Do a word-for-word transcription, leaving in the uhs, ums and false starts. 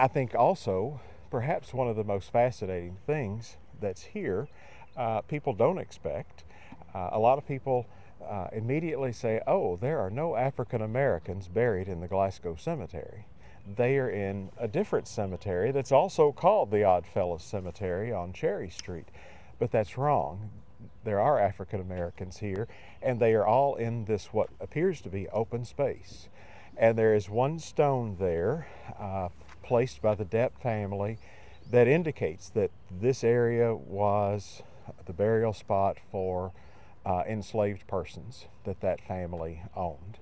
I think also, perhaps one of the most fascinating things that's here, uh, people don't expect. Uh, a lot of people uh, immediately say, oh, there are no African Americans buried in the Glasgow Cemetery. They are in a different cemetery that's also called the Oddfellows Cemetery on Cherry Street. But that's wrong. There are African Americans here, and they are all in this what appears to be open space. And there is one stone there, uh, placed by the Depp family, that indicates that this area was the burial spot for uh, enslaved persons that that family owned.